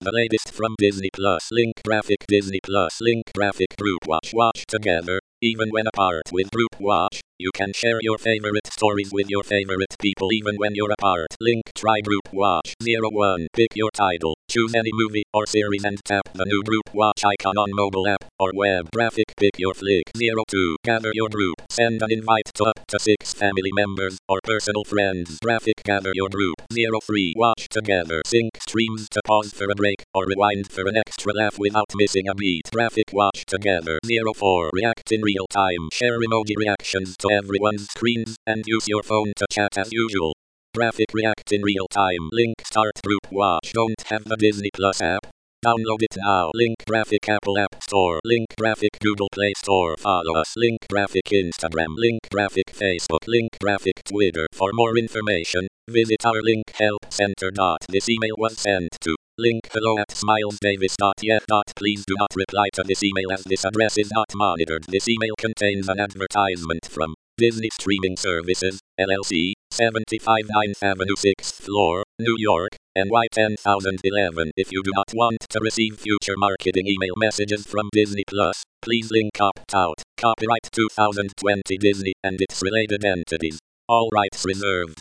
The latest from Disney Plus. Link graphic Disney Plus. Link graphic group watch. Watch together. Even when apart with group watch, you can share your favorite stories with your favorite people even when you're apart. Link try group watch. 01. Pick your title. Choose any movie or series and tap the new group watch icon on mobile app or web. Graphic pick your flick. 02. Gather your group. Send an invite to up to 6 family members or personal friends. Graphic gather your group. 03. Watch together. Sync streams to pause for a break or rewind for an extra laugh without missing a beat. Graphic watch together. 04. React in real time. Share emoji reactions to everyone's screens and use your phone to chat as usual. Graphic react in real time. Link start group watch. Don't have the Disney Plus app? Download it now. Link graphic Apple App Store. Link graphic Google Play Store. Follow us. Link graphic Instagram. Link graphic Facebook. Link graphic Twitter. For more information, visit our link help center. This email was sent to link hello@smilesdavis.yet. Please do not reply to this email as this address is not monitored. This email contains an advertisement from Disney Streaming Services, LLC, 75 9th Avenue 6th floor, New York, NY 10011. If you do not want to receive future marketing email messages from Disney Plus, please link opt out. Copyright 2020 Disney and its related entities. All rights reserved.